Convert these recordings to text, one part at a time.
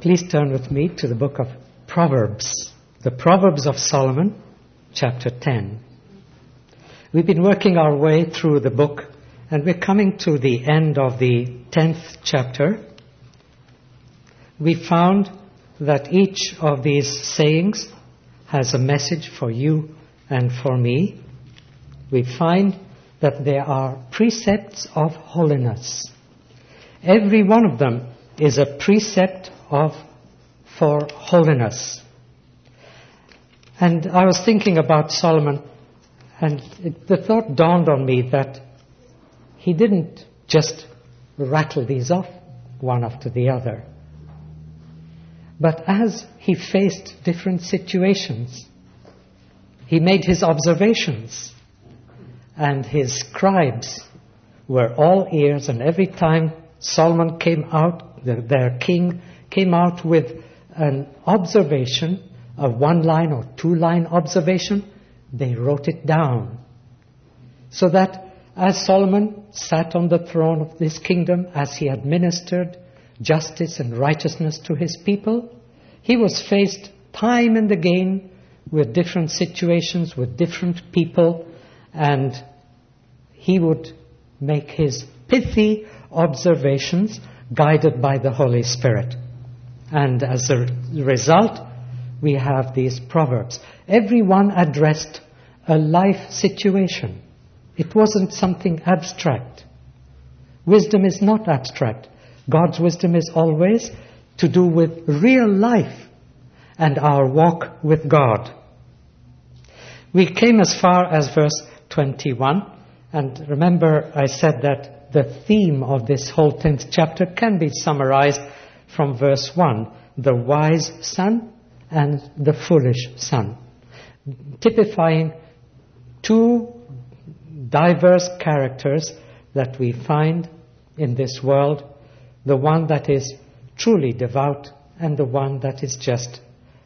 Please turn with me to the book of Proverbs, the Proverbs of Solomon, chapter 10. We've been working our way through the book, and we're coming to the end of the 10th chapter. We found that each of these sayings has a message for you and for me. We find that there are precepts of holiness. Every one of them is a precept for holiness. And I was thinking about Solomon, and the thought dawned on me that he didn't just rattle these off one after the other. But as he faced different situations, he made his observations, and his scribes were all ears, and every time Solomon came out, their king came out with an observation, a one-line or two-line observation, they wrote it down. So that as Solomon sat on the throne of this kingdom, as he administered justice and righteousness to his people, he was faced time and again with different situations, with different people, and he would make his pithy observations guided by the Holy Spirit. And as a result, we have these proverbs. Everyone addressed a life situation. It wasn't something abstract. Wisdom is not abstract. God's wisdom is always to do with real life and our walk with God. We came as far as verse 21, and remember I said that the theme of this whole 10th chapter can be summarized from verse 1, the wise son and the foolish son, typifying two diverse characters that we find in this world, the one that is truly devout and the one that is just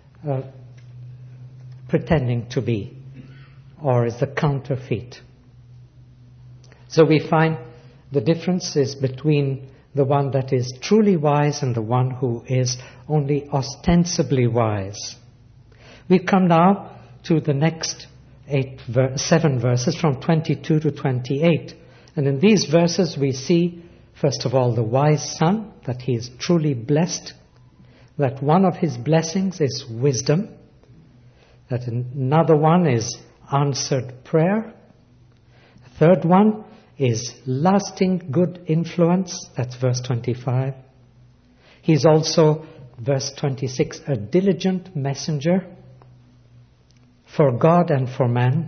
pretending to be, or is the counterfeit. So we find the differences between the one that is truly wise and the one who is only ostensibly wise. We come now to the next 7 verses from 22 to 28. And in these verses we see, first of all, the wise son, that he is truly blessed, that one of his blessings is wisdom, that another one is answered prayer, the third one is lasting good influence, that's verse 25. He's also, verse 26, a diligent messenger for God and for man.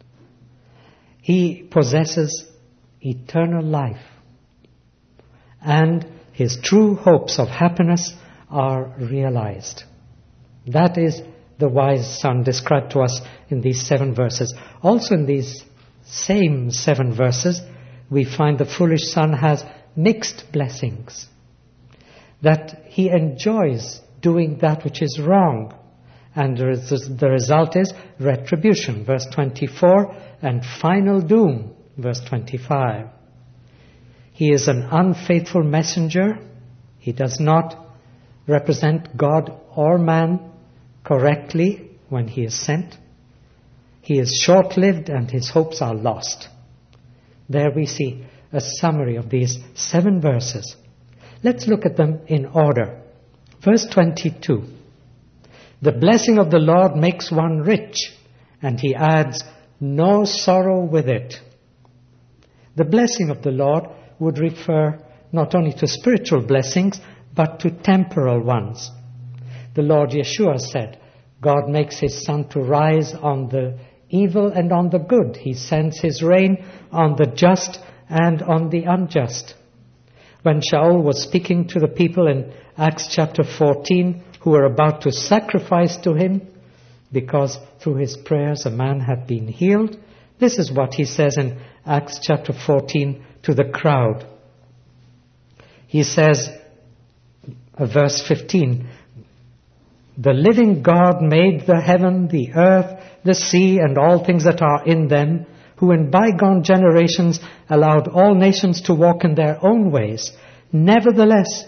He possesses eternal life, and his true hopes of happiness are realized. That is the wise son described to us in these 7 verses. Also in these same 7 verses, we find the foolish son has mixed blessings, that he enjoys doing that which is wrong, and the result is retribution, verse 24, and final doom, verse 25. He is an unfaithful messenger. He does not represent God or man correctly when he is sent. He is short-lived and his hopes are lost. There we see a summary of these 7 verses. Let's look at them in order. Verse 22. The blessing of the Lord makes one rich, and he adds no sorrow with it. The blessing of the Lord would refer not only to spiritual blessings, but to temporal ones. The Lord Yeshua said, God makes his sun to rise on the evil and on the good. He sends his rain on the just and on the unjust. When Shaul was speaking to the people in Acts chapter 14, who were about to sacrifice to him, because through his prayers a man had been healed, this is what he says in Acts chapter 14 to the crowd. He says, verse 15, the living God made the heaven, the earth, the sea, and all things that are in them, who in bygone generations allowed all nations to walk in their own ways. Nevertheless,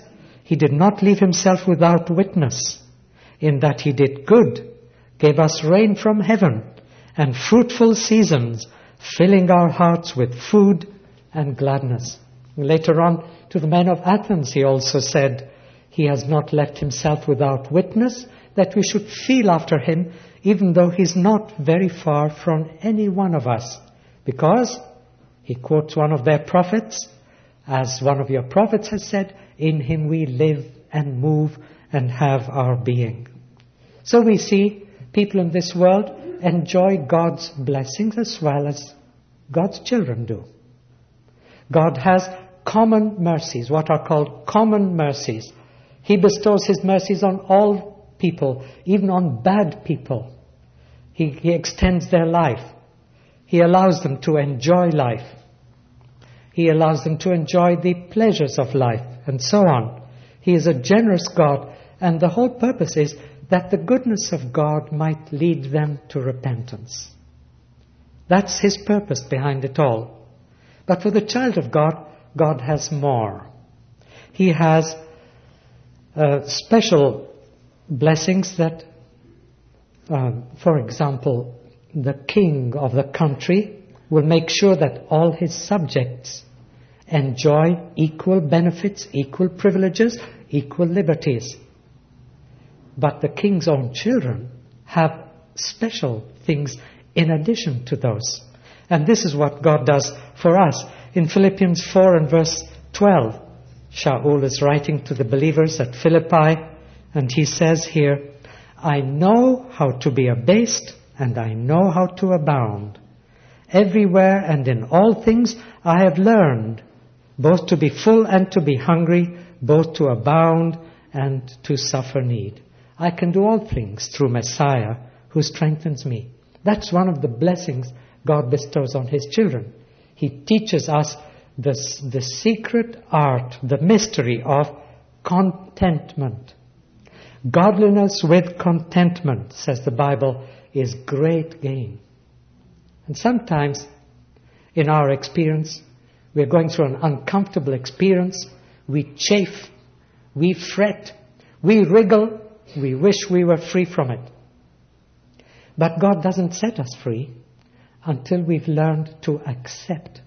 He did not leave himself without witness, in that he did good, gave us rain from heaven, and fruitful seasons, filling our hearts with food and gladness. Later on, to the men of Athens, he also said, he has not left himself without witness, that we should feel after him, even though he's not very far from any one of us. Because, he quotes one of their prophets, as one of your prophets has said, in him we live and move and have our being. So we see people in this world enjoy God's blessings as well as God's children do. God has common mercies, what are called common mercies. He bestows his mercies on all people, even on bad people. He extends their life. He allows them to enjoy life. He allows them to enjoy the pleasures of life, and so on. He is a generous God, and the whole purpose is that the goodness of God might lead them to repentance. That's his purpose behind it all. But for the child of God, God has more. He has special blessings that, for example, the king of the country will make sure that all his subjects enjoy equal benefits, equal privileges, equal liberties. But the king's own children have special things in addition to those. And this is what God does for us. In Philippians 4 and verse 12, Shaul is writing to the believers at Philippi, and he says here, I know how to be abased, and I know how to abound. Everywhere and in all things I have learned, both to be full and to be hungry, both to abound and to suffer need. I can do all things through Messiah who strengthens me. That's one of the blessings God bestows on his children. He teaches us the secret art, the mystery of contentment. Godliness with contentment, says the Bible, is great gain. And sometimes, in our experience, we're going through an uncomfortable experience. We chafe, we fret, we wriggle, we wish we were free from it. But God doesn't set us free until we've learned to accept.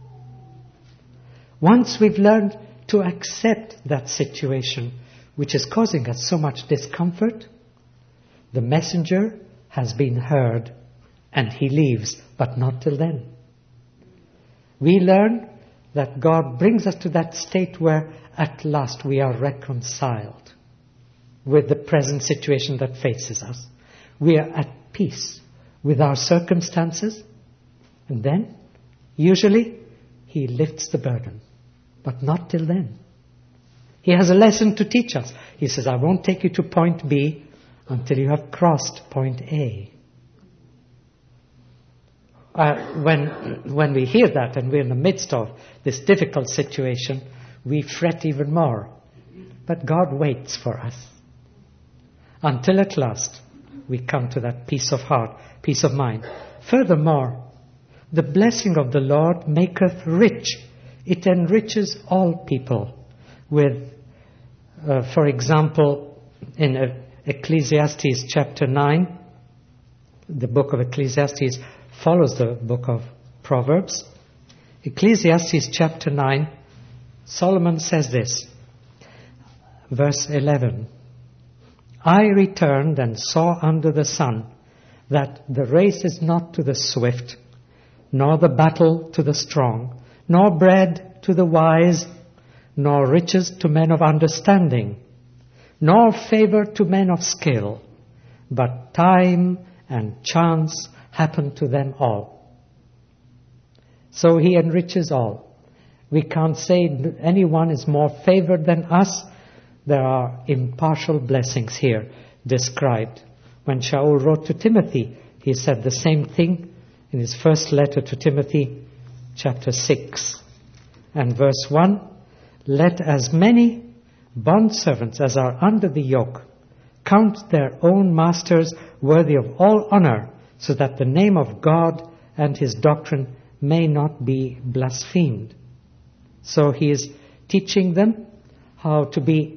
Once we've learned to accept that situation which is causing us so much discomfort, the messenger has been heard and he leaves, but not till then. We learn that God brings us to that state where at last we are reconciled with the present situation that faces us. We are at peace with our circumstances, and then, usually, he lifts the burden. But not till then. He has a lesson to teach us. He says, I won't take you to point B until you have crossed point A. When we hear that and we're in the midst of this difficult situation, we fret even more. But God waits for us until at last we come to that peace of heart, peace of mind. Furthermore, the blessing of the Lord maketh rich. It enriches all people with, for example, in Ecclesiastes chapter 9, the book of Ecclesiastes follows the book of Proverbs. Ecclesiastes chapter 9, Solomon says this, verse 11, I returned and saw under the sun that the race is not to the swift, nor the battle to the strong, nor bread to the wise, nor riches to men of understanding, nor favor to men of skill, but time and chance happen to them all. So he enriches all. We can't say anyone is more favored than us. There are impartial blessings here described. When Shaul wrote to Timothy, he said the same thing in his first letter to Timothy, chapter 6 and verse 1. Let as many bondservants as are under the yoke count their own masters worthy of all honor, so that the name of God and his doctrine may not be blasphemed. So he is teaching them how to be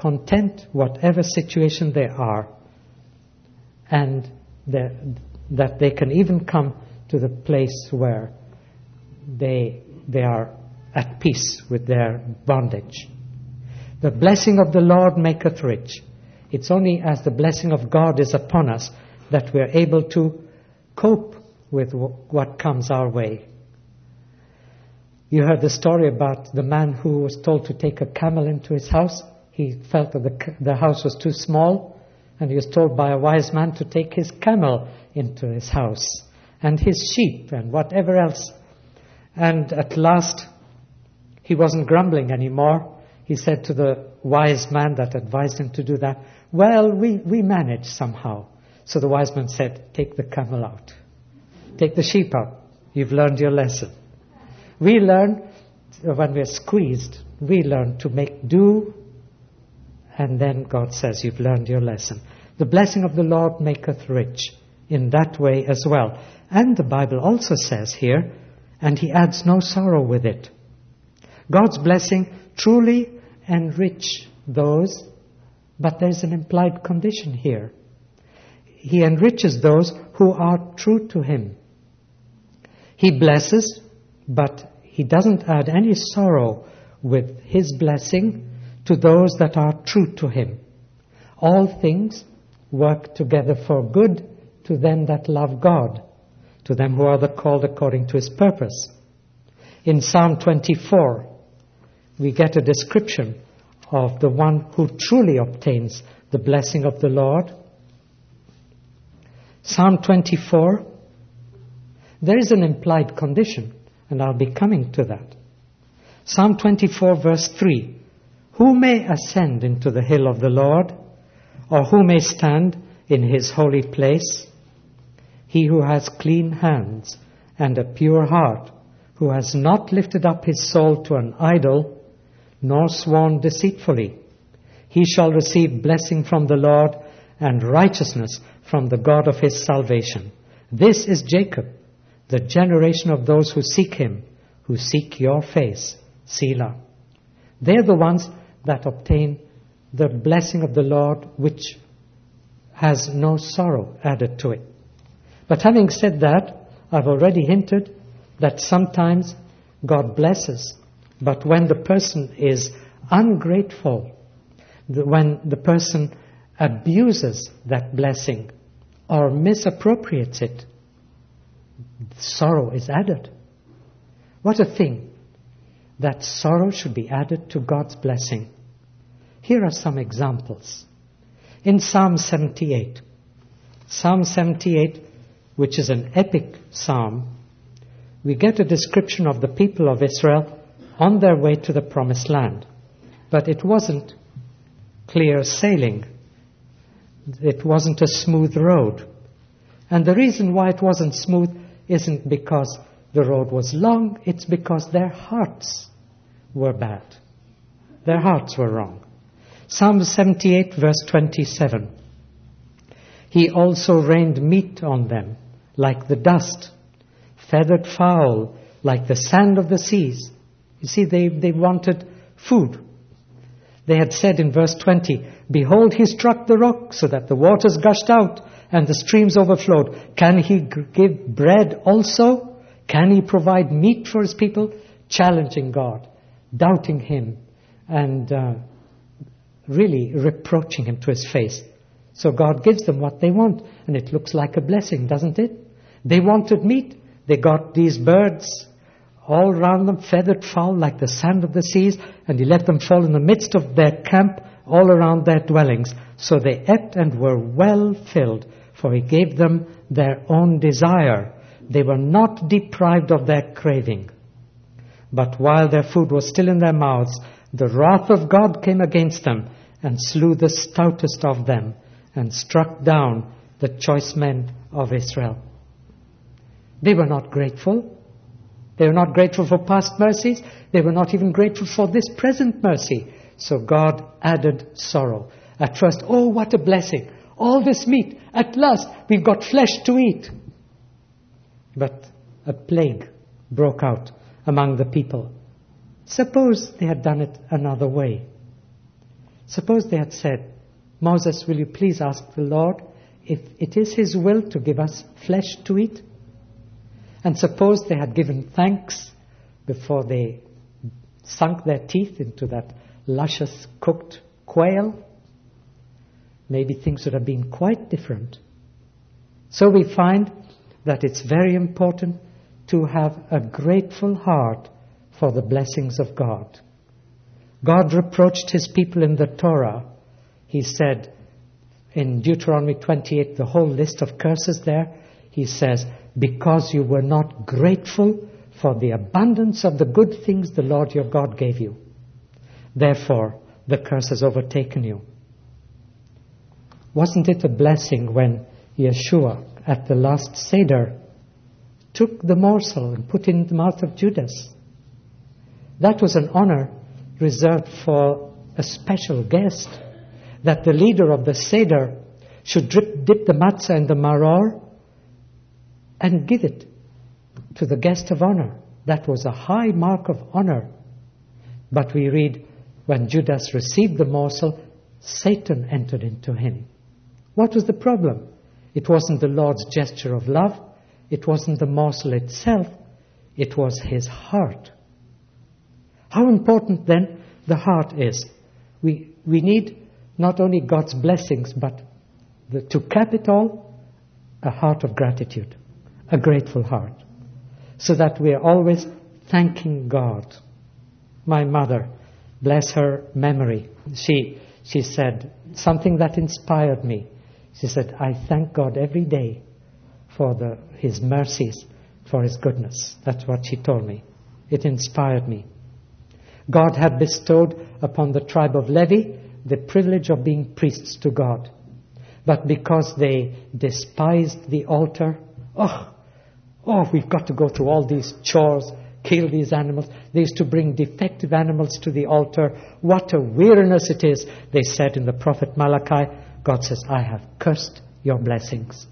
content whatever situation they are, and that they can even come to the place where they are at peace with their bondage. The blessing of the Lord maketh rich. It's only as the blessing of God is upon us that we are able to cope with what comes our way. You heard the story about the man who was told to take a camel into his house. He felt that the house was too small, and he was told by a wise man to take his camel into his house, and his sheep, and whatever else. And at last, he wasn't grumbling anymore. He said to the wise man that advised him to do that, "Well, we managed somehow." So the wise man said, "Take the camel out. Take the sheep out. You've learned your lesson." We learn, when we're squeezed, we learn to make do, and then God says, "You've learned your lesson." The blessing of the Lord maketh rich in that way as well. And the Bible also says here, and He adds no sorrow with it. God's blessing truly enrich those, but there's an implied condition here. He enriches those who are true to Him. He blesses, but He doesn't add any sorrow with His blessing to those that are true to Him. All things work together for good to them that love God, to them who are the called according to His purpose. In Psalm 24, we get a description of the one who truly obtains the blessing of the Lord. Psalm 24, there is an implied condition, and I'll be coming to that. Psalm 24 verse 3, "Who may ascend into the hill of the Lord, or who may stand in His holy place? He who has clean hands and a pure heart, who has not lifted up his soul to an idol, nor sworn deceitfully. He shall receive blessing from the Lord and righteousness from the God of his salvation. This is Jacob, the generation of those who seek Him, who seek your face. Selah." They're the ones that obtain the blessing of the Lord, which has no sorrow added to it. But having said that, I've already hinted that sometimes God blesses, but when the person is ungrateful, when the person abuses that blessing or misappropriates it, sorrow is added. What a thing that sorrow should be added to God's blessing. Here are some examples. In Psalm 78, which is an epic psalm, we get a description of the people of Israel on their way to the promised land. But it wasn't clear sailing. It wasn't a smooth road. And the reason why it wasn't smooth isn't because the road was long, it's because their hearts were bad. Their hearts were wrong. Psalm 78 verse 27. "He also rained meat on them like the dust, feathered fowl like the sand of the seas." You see, they wanted food. They had said in verse 20, "Behold, He struck the rock so that the waters gushed out and the streams overflowed. Can He give bread also? Can He provide meat for His people?" Challenging God, doubting Him, and really reproaching Him to His face. So God gives them what they want, and it looks like a blessing, doesn't it? They wanted meat. They got these birds all around them, feathered fowl like the sand of the seas, and He let them fall in the midst of their camp, all around their dwellings. So they ate and were well filled, for He gave them their own desire. They were not deprived of their craving. But while their food was still in their mouths, the wrath of God came against them and slew the stoutest of them and struck down the choice men of Israel. They were not grateful. They were not grateful for past mercies. They were not even grateful for this present mercy. So God added sorrow. At first, oh, what a blessing. All this meat. At last, we've got flesh to eat. But a plague broke out among the people. Suppose they had done it another way. Suppose they had said, Moses, will you please ask the Lord if it is His will to give us flesh to eat? And suppose they had given thanks before they sunk their teeth into that luscious cooked quail, maybe things would have been quite different. So we find that it's very important to have a grateful heart for the blessings of God. God reproached His people in the Torah. He said in Deuteronomy 28, the whole list of curses there, He says, because you were not grateful for the abundance of the good things the Lord your God gave you. Therefore, the curse has overtaken you. Wasn't it a blessing when Yeshua at the last Seder took the morsel and put it in the mouth of Judas? That was an honor reserved for a special guest, that the leader of the Seder should dip the matzah in the maror and give it to the guest of honor. That was a high mark of honor. But we read, when Judas received the morsel, Satan entered into him. What was the problem? It wasn't the Lord's gesture of love. It wasn't the morsel itself. It was his heart. How important then the heart is. We need not only God's blessings, but to cap it all, a heart of gratitude, a grateful heart, so that we are always thanking God. My mother, bless her memory, she said something that inspired me. She said, I thank God every day for His mercies, for His goodness. That's what she told me. It inspired me. God had bestowed upon the tribe of Levi the privilege of being priests to God. But because they despised the altar, we've got to go through all these chores, kill these animals. They used to bring defective animals to the altar. What a weariness it is, they said in the prophet Malachi. God says, I have cursed your blessings.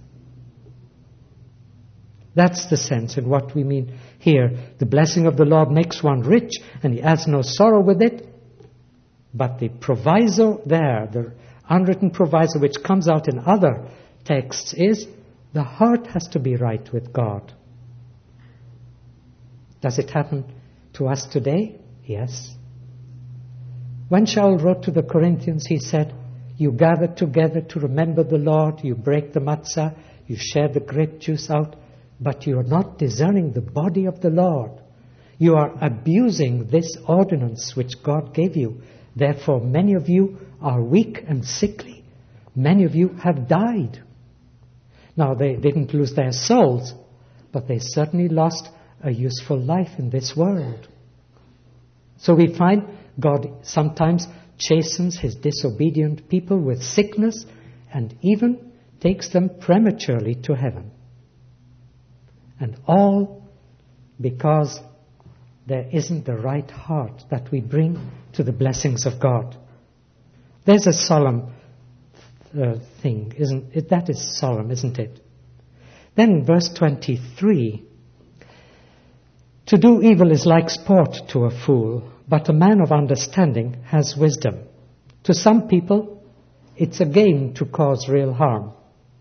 That's the sense in what we mean here. The blessing of the Lord makes one rich, and He has no sorrow with it. But the proviso there, the unwritten proviso which comes out in other texts, is the heart has to be right with God. Does it happen to us today? Yes. When Shaul wrote to the Corinthians, he said, you gather together to remember the Lord, you break the matzah, you share the grape juice out, but you are not discerning the body of the Lord. You are abusing this ordinance which God gave you. Therefore, many of you are weak and sickly. Many of you have died. Now, they didn't lose their souls, but they certainly lost a useful life in this world. So we find God sometimes chastens His disobedient people with sickness and even takes them prematurely to heaven. And all because there isn't the right heart that we bring to the blessings of God. There's a solemn thing, isn't it? That is solemn, isn't it? Then verse 23, to do evil is like sport to a fool, but a man of understanding has wisdom. To some people, it's a game to cause real harm.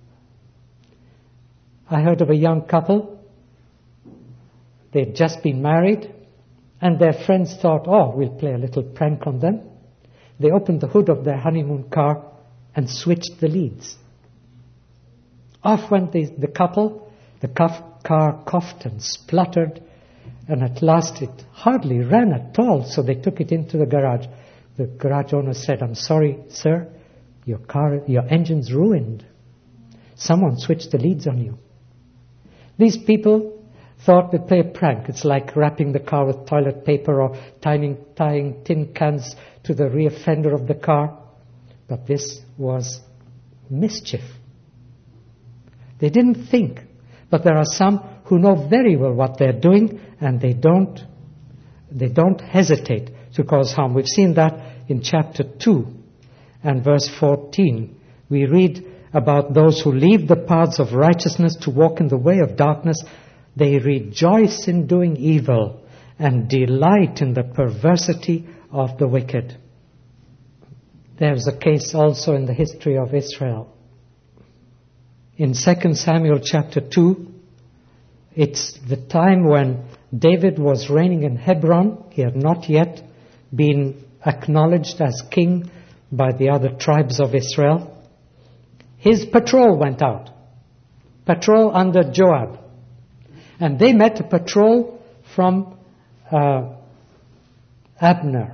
I heard of a young couple. They'd just been married, and their friends thought, we'll play a little prank on them. They opened the hood of their honeymoon car and switched the leads. Off went the couple. The car coughed and spluttered, and at last it hardly ran at all, so they took it into the garage. The garage owner said, I'm sorry, sir, your engine's ruined. Someone switched the leads on you. These people thought they'd play a prank. It's like wrapping the car with toilet paper or tying tin cans to the rear fender of the car. But this was mischief. They didn't think. But there are some who know very well what they're doing, and they don't hesitate to cause harm. We've seen that in chapter 2 and verse 14. We read about those who leave the paths of righteousness to walk in the way of darkness. They rejoice in doing evil and delight in the perversity of the wicked. There's a case also in the history of Israel. In 2 Samuel chapter 2, it's the time when David was reigning in Hebron. He had not yet been acknowledged as king by the other tribes of Israel. His patrol went out. Patrol under Joab. And they met a patrol from Abner.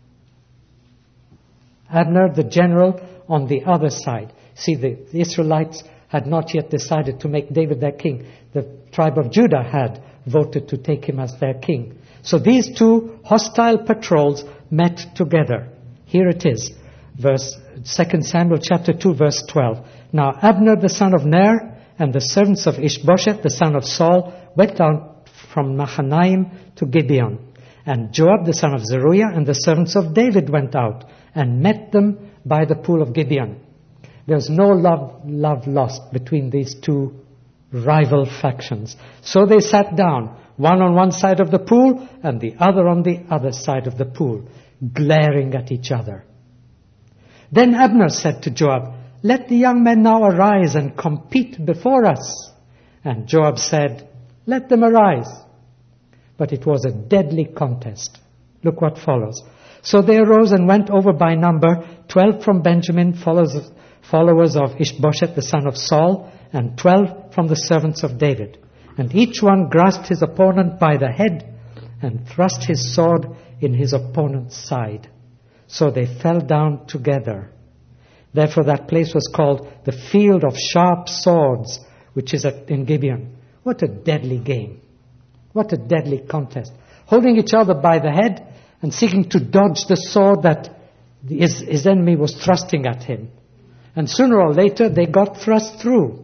Abner, the general, on the other side. See, the Israelites had not yet decided to make David their king. The tribe of Judah had voted to take him as their king. So these two hostile patrols met together. Here it is, 2 Samuel chapter 2, verse 12. Now Abner the son of Ner and the servants of Ishbosheth the son of Saul went down from Mahanaim to Gibeon. And Joab the son of Zeruiah and the servants of David went out and met them by the pool of Gibeon. There's no love lost between these two rival factions. So they sat down, one on one side of the pool and the other on the other side of the pool, glaring at each other. Then Abner said to Joab, "Let the young men now arise and compete before us." And Joab said, "Let them arise." But it was a deadly contest. Look what follows. So they arose and went over by number, 12 from Benjamin, followers of Ishbosheth the son of Saul, and 12 from the servants of David. And each one grasped his opponent by the head and thrust his sword in his opponent's side. So they fell down together. Therefore that place was called the Field of Sharp Swords, which is in Gibeon. What a deadly game. What a deadly contest. Holding each other by the head and seeking to dodge the sword that his enemy was thrusting at him. And sooner or later they got thrust through.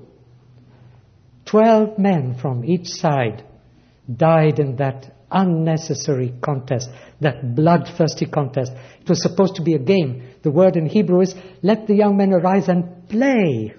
12 men from each side died in that unnecessary contest, that bloodthirsty contest. It was supposed to be a game. The word in Hebrew is, "Let the young men arise and play."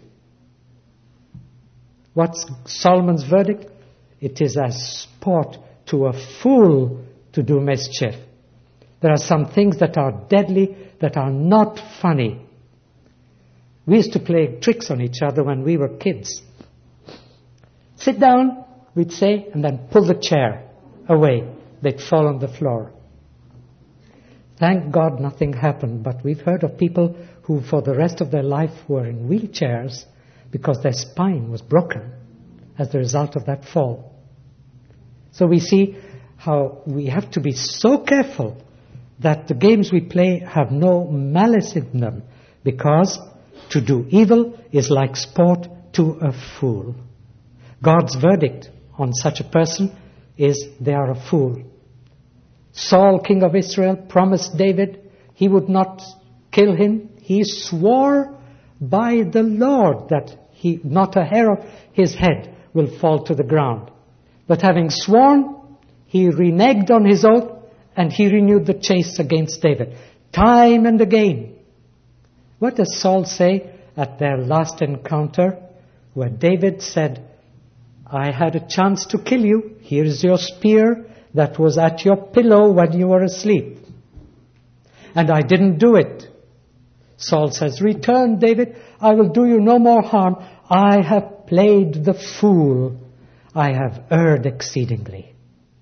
What's Solomon's verdict? It is as sport to a fool to do mischief. There are some things that are deadly, that are not funny. We used to play tricks on each other when we were kids. "Sit down," we'd say, and then pull the chair away. They'd fall on the floor. Thank God nothing happened, but we've heard of people who for the rest of their life were in wheelchairs because their spine was broken as the result of that fall. So we see how we have to be so careful that the games we play have no malice in them, because to do evil is like sport to a fool. God's verdict on such a person is they are a fool. Saul, king of Israel, promised David he would not kill him. He swore by the Lord that not a hair of his head will fall to the ground. But having sworn, he reneged on his oath and he renewed the chase against David. Time and again. What does Saul say at their last encounter, where David said, "I had a chance to kill you. Here is your spear that was at your pillow when you were asleep. And I didn't do it." Saul says, "Return, David. I will do you no more harm. I have played the fool. I have erred exceedingly."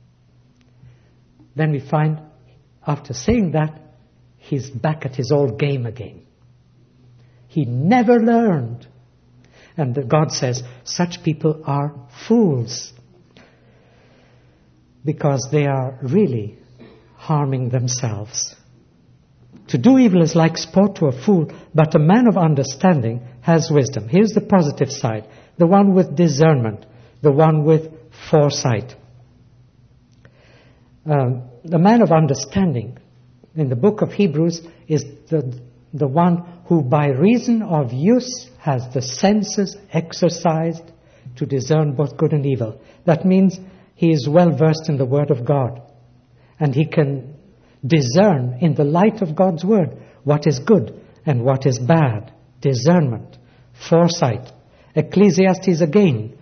Then we find, after saying that, he's back at his old game again. He never learned. And God says, such people are fools, because they are really harming themselves. To do evil is like sport to a fool, but a man of understanding has wisdom. Here's the positive side, the one with discernment, the one with foresight. The man of understanding in the book of Hebrews is the one who by reason of use has the senses exercised to discern both good and evil. That means he is well versed in the Word of God, and he can discern in the light of God's Word what is good and what is bad. Discernment, foresight. Ecclesiastes again,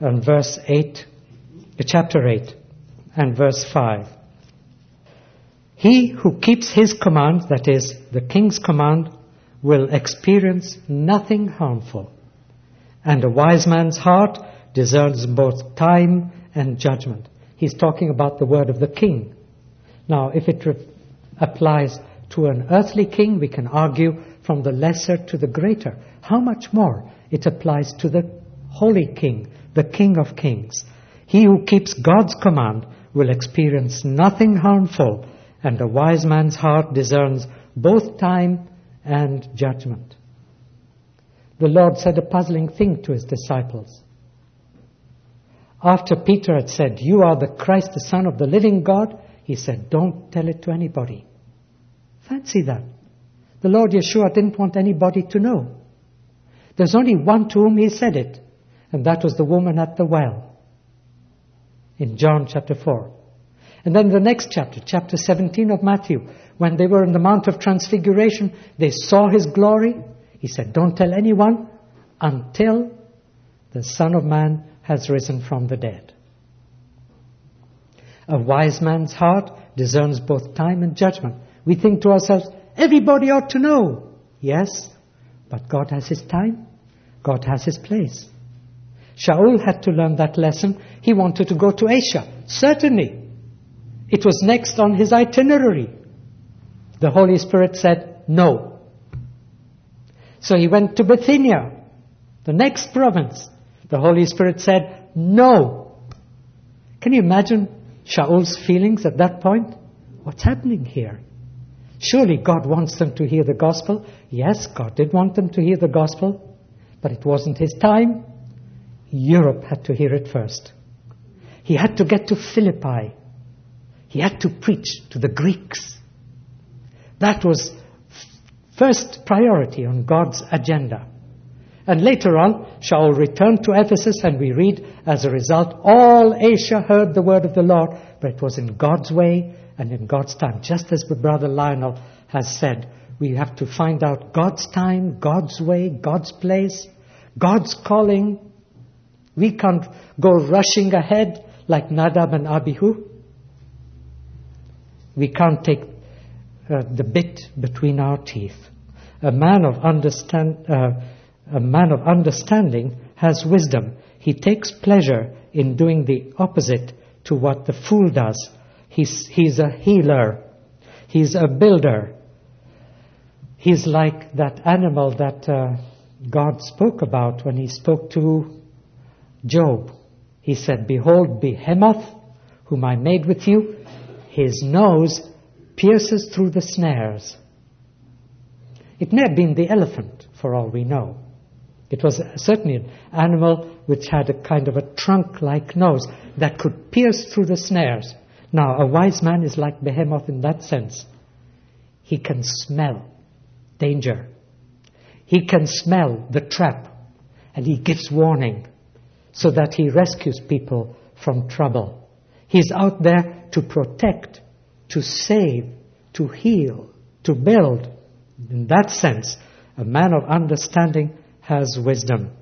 chapter 8 and verse 5. He who keeps his command, that is, the king's command, will experience nothing harmful, and a wise man's heart discerns both time and judgment. He's talking about the word of the king. Now, if it applies to an earthly king, we can argue from the lesser to the greater. How much more it applies to the holy king, the King of Kings. He who keeps God's command will experience nothing harmful, and a wise man's heart discerns both time and judgment. The Lord said a puzzling thing to his disciples. After Peter had said, "You are the Christ, the Son of the living God," he said, "Don't tell it to anybody." Fancy that. The Lord Yeshua didn't want anybody to know. There's only one to whom he said it, and that was the woman at the well in John chapter 4. And then the next chapter, chapter 17 of Matthew, when they were in the Mount of Transfiguration, they saw his glory. He said, "Don't tell anyone until the Son of Man has risen from the dead." A wise man's heart discerns both time and judgment. We think to ourselves, everybody ought to know. Yes, but God has his time. God has his place. Shaul had to learn that lesson. He wanted to go to Asia. Certainly. It was next on his itinerary. The Holy Spirit said, no. So he went to Bithynia, the next province. The Holy Spirit said, no. Can you imagine Shaul's feelings at that point? What's happening here? Surely God wants them to hear the gospel. Yes, God did want them to hear the gospel, but it wasn't his time. Europe had to hear it first. He had to get to Philippi. He had to preach to the Greeks. That was first priority on God's agenda. And later on, Shaul returned to Ephesus, and we read, as a result, all Asia heard the word of the Lord, but it was in God's way and in God's time. Just as Brother Lionel has said, we have to find out God's time, God's way, God's place, God's calling. We can't go rushing ahead like Nadab and Abihu. We can't take the bit between our teeth. A man of understanding has wisdom. He takes pleasure in doing the opposite to what the fool does. He's a healer. He's a builder. He's like that animal that God spoke about when he spoke to Job. He said, "Behold, Behemoth, whom I made with you, his nose pierces through the snares." It may have been the elephant, for all we know. It was certainly an animal which had a kind of a trunk-like nose that could pierce through the snares. Now, a wise man is like Behemoth in that sense. He can smell danger. He can smell the trap, and he gives warning so that he rescues people from trouble. He's out there to protect, to save, to heal, to build. In that sense, a man of understanding has wisdom.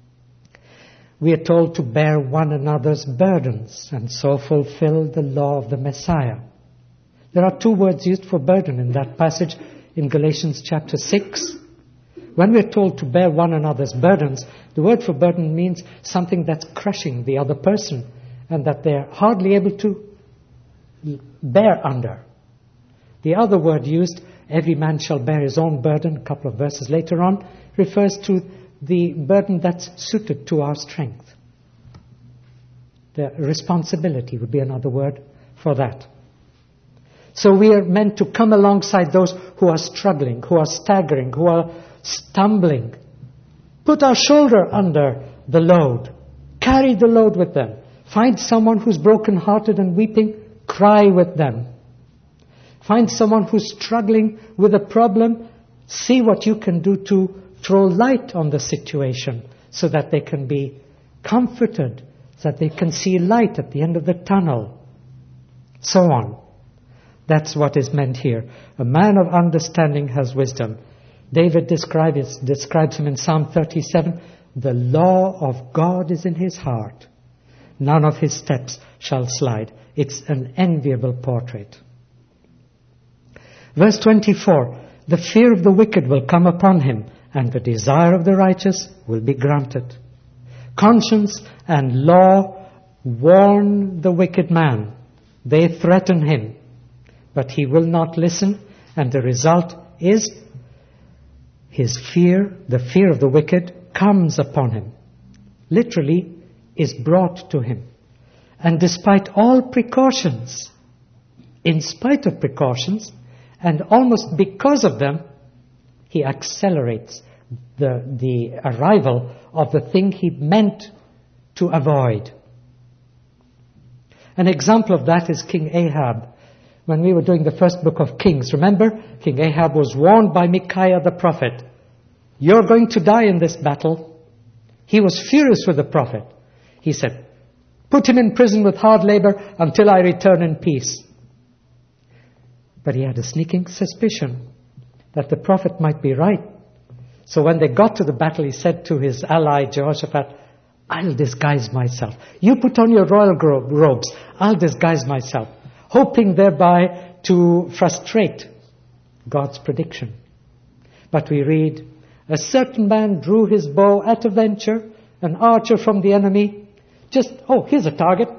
We are told to bear one another's burdens and so fulfill the law of the Messiah. There are two words used for burden in that passage in Galatians chapter 6. When we're told to bear one another's burdens, the word for burden means something that's crushing the other person and that they're hardly able to bear under. The other word used, "every man shall bear his own burden," a couple of verses later on, refers to the burden that's suited to our strength. The responsibility would be another word for that. So we are meant to come alongside those who are struggling, who are staggering, who are stumbling. Put our shoulder under the load. Carry the load with them. Find someone who's broken-hearted and weeping. Cry with them. Find someone who's struggling with a problem. See what you can do to throw light on the situation so that they can be comforted, so that they can see light at the end of the tunnel. So on. That's what is meant here. A man of understanding has wisdom. David describes him in Psalm 37. The law of God is in his heart. None of his steps shall slide. It's an enviable portrait. Verse 24. the fear of the wicked will come upon him, and the desire of the righteous will be granted. Conscience and law warn the wicked man. They threaten him, but he will not listen, and the result is his fear, the fear of the wicked, comes upon him. Literally, is brought to him. And despite all precautions, in spite of precautions, and almost because of them, he accelerates the arrival of the thing he meant to avoid. An example of that is King Ahab. When we were doing the first book of Kings, remember, King Ahab was warned by Micaiah the prophet, "You're going to die in this battle." He was furious with the prophet. He said, "Put him in prison with hard labor until I return in peace." But he had a sneaking suspicion that the prophet might be right. So when they got to the battle, he said to his ally Jehoshaphat, "I'll disguise myself. You put on your royal robes. I'll disguise myself," hoping thereby to frustrate God's prediction. But we read, "A certain man drew his bow at a venture, an archer from the enemy. Here's a target.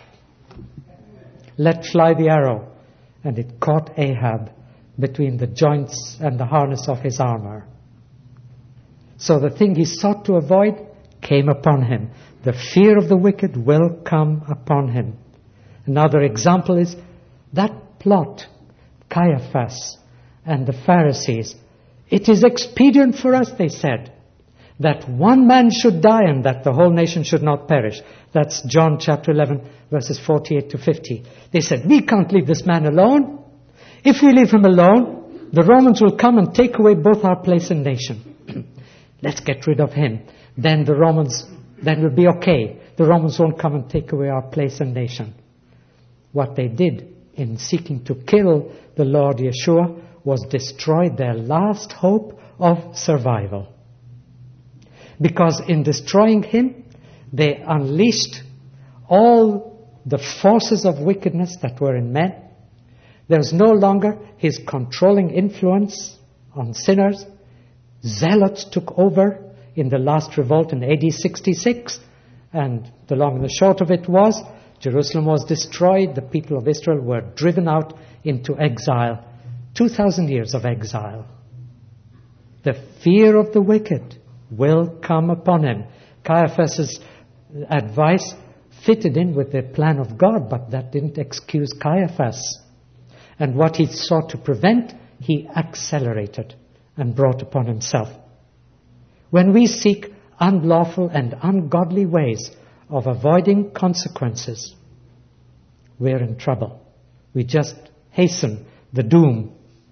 Let fly the arrow. And it caught Ahab between the joints and the harness of his armor." So the thing he sought to avoid came upon him. The fear of the wicked will come upon him. Another example is that plot, Caiaphas and the Pharisees. "It is expedient for us," they said, "that one man should die and that the whole nation should not perish." That's John chapter 11, verses 48 to 50. They said, "We can't leave this man alone. If we leave him alone, the Romans will come and take away both our place and nation. Let's get rid of him. Then we'll be okay. The Romans won't come and take away our place and nation." What they did in seeking to kill the Lord Yeshua was destroy their last hope of survival. Because in destroying him, they unleashed all the forces of wickedness that were in men. There was no longer his controlling influence on sinners. Zealots took over in the last revolt in AD 66, and the long and the short of it was, Jerusalem was destroyed, the people of Israel were driven out into exile, 2,000 years of exile. The fear of the wicked will come upon him. Caiaphas' advice fitted in with the plan of God, but that didn't excuse Caiaphas. And what he sought to prevent, he accelerated and brought upon himself. When we seek unlawful and ungodly ways of avoiding consequences, we're in trouble. We just hasten the doom.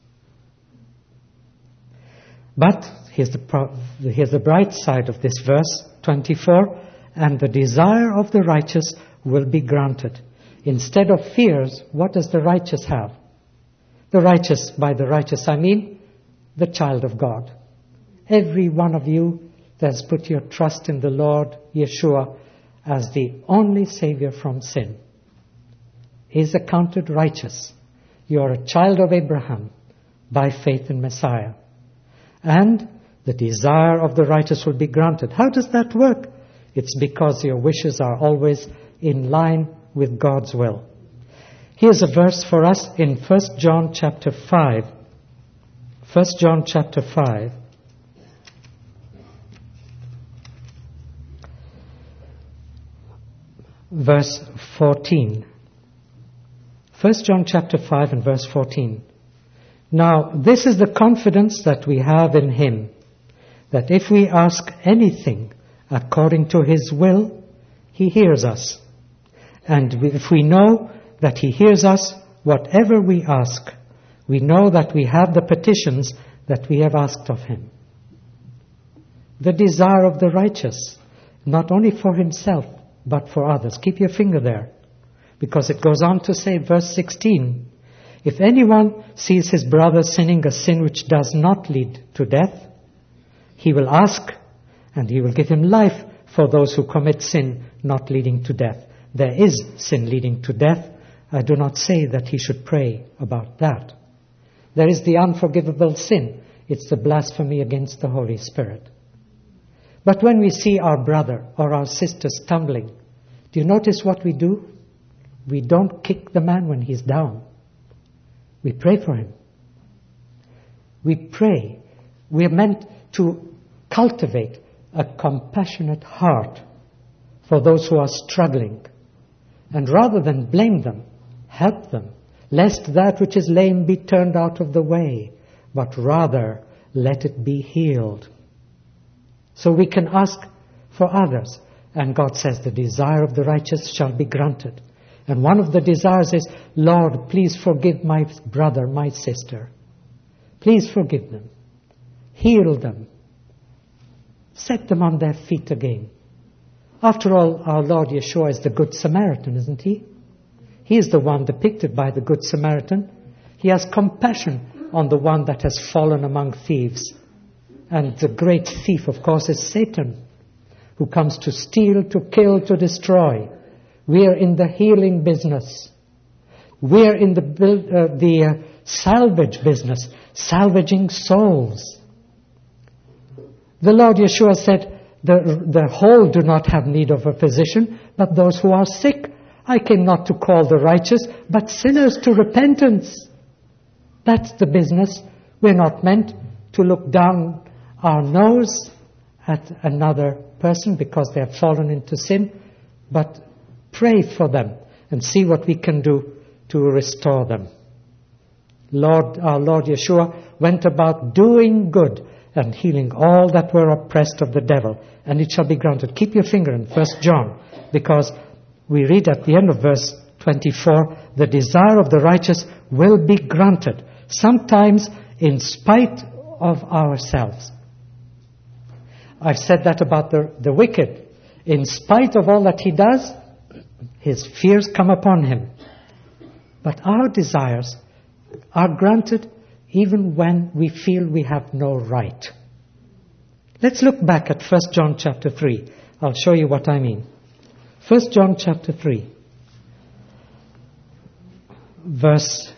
But here's the bright side of this verse, 24, "And the desire of the righteous will be granted." Instead of fears, what does the righteous have? The righteous, by the righteous I mean the child of God. Every one of you that has put your trust in the Lord Yeshua as the only Savior from sin is accounted righteous. You are a child of Abraham by faith in Messiah. And the desire of the righteous will be granted. How does that work? It's because your wishes are always in line with God's will. Here's a verse for us in 1 John chapter 5. 1 John chapter 5. Verse 14. 1 John chapter 5 and verse 14. "Now this is the confidence that we have in him, that if we ask anything according to his will, he hears us. And if we know that he hears us, whatever we ask, we know that we have the petitions that we have asked of him." The desire of the righteous, not only for himself, but for others. Keep your finger there, because it goes on to say, verse 16, "If anyone sees his brother sinning a sin which does not lead to death, he will ask, and he will give him life for those who commit sin not leading to death." There is sin leading to death. I do not say that he should pray about that. There is the unforgivable sin. It's the blasphemy against the Holy Spirit. But when we see our brother or our sister stumbling, do you notice what we do? We don't kick the man when he's down. We pray for him. We pray. We are meant to cultivate a compassionate heart for those who are struggling. And rather than blame them, help them, lest that which is lame be turned out of the way, but rather let it be healed. So we can ask for others. And God says, the desire of the righteous shall be granted. And one of the desires is, Lord, please forgive my brother, my sister. Please forgive them. Heal them. Set them on their feet again. After all, our Lord Yeshua is the Good Samaritan, isn't he? He is the one depicted by the Good Samaritan. He has compassion on the one that has fallen among thieves. And the great thief, of course, is Satan, who comes to steal, to kill, to destroy. We are in the healing business. We are in the salvage business, salvaging souls. The Lord Yeshua said, the whole do not have need of a physician, but those who are sick. I came not to call the righteous, but sinners to repentance. That's the business. We're not meant to look down our nose at another person because they have fallen into sin, but pray for them and see what we can do to restore them. Our Lord Yeshua went about doing good and healing all that were oppressed of the devil, and it shall be granted. Keep your finger in 1 John, because we read at the end of verse 24, the desire of the righteous will be granted, sometimes in spite of ourselves. I've said that about the wicked. In spite of all that he does, his fears come upon him. But our desires are granted even when we feel we have no right. Let's look back at 1 John chapter 3. I'll show you what I mean. 1 John chapter 3, verse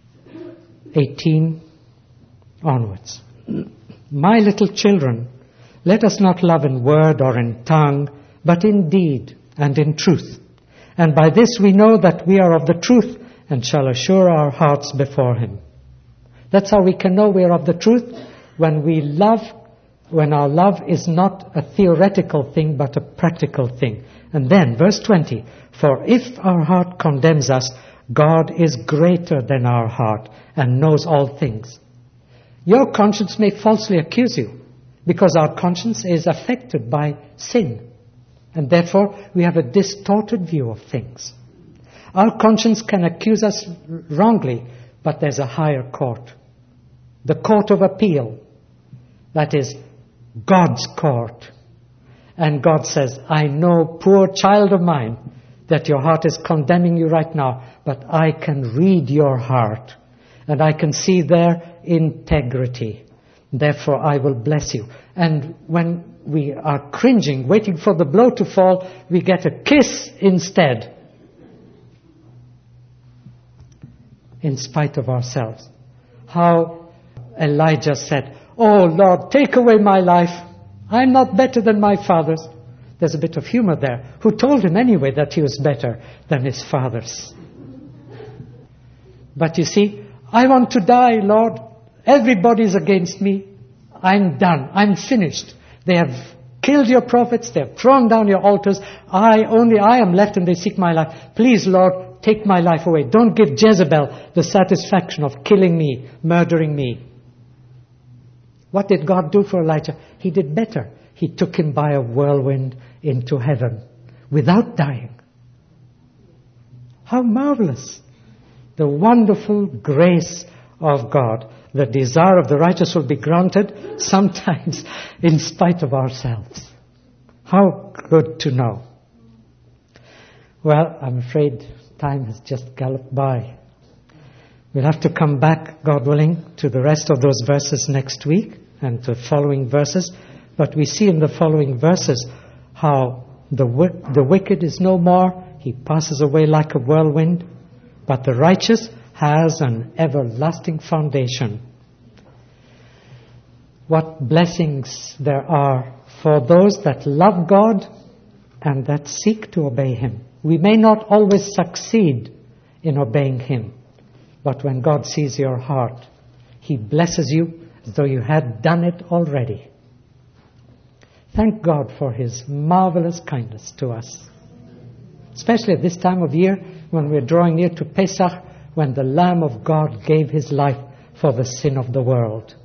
18 onwards. My little children, let us not love in word or in tongue, but in deed and in truth. And by this we know that we are of the truth and shall assure our hearts before Him. That's how we can know we are of the truth, when we love, when our love is not a theoretical thing but a practical thing. And then, verse 20, for if our heart condemns us, God is greater than our heart and knows all things. Your conscience may falsely accuse you, because our conscience is affected by sin. And therefore, we have a distorted view of things. Our conscience can accuse us wrongly, but there's a higher court. The court of appeal. That is God's court. And God says, I know, poor child of mine, that your heart is condemning you right now, but I can read your heart. And I can see their integrity. Therefore, I will bless you. And when we are cringing, waiting for the blow to fall, we get a kiss instead. In spite of ourselves. How Elijah said, oh Lord, take away my life. I'm not better than my fathers. There's a bit of humor there. Who told him anyway that he was better than his fathers? But you see, I want to die, Lord. Everybody's against me. I'm done. I'm finished. They have killed your prophets. They have thrown down your altars. I am left and they seek my life. Please, Lord, take my life away. Don't give Jezebel the satisfaction of killing me, murdering me. What did God do for Elijah? He did better. He took him by a whirlwind into heaven without dying. How marvelous. The wonderful grace of God. The desire of the righteous will be granted, sometimes in spite of ourselves. How good to know. Well, I'm afraid time has just galloped by. We'll have to come back, God willing, to the rest of those verses next week and to following verses. But we see in the following verses how the wicked is no more. He passes away like a whirlwind. But the righteous has an everlasting foundation. What blessings there are for those that love God and that seek to obey Him. We may not always succeed in obeying Him, but when God sees your heart, He blesses you as though you had done it already. Thank God for His marvelous kindness to us. Especially at this time of year when we're drawing near to Pesach, when the Lamb of God gave His life for the sin of the world.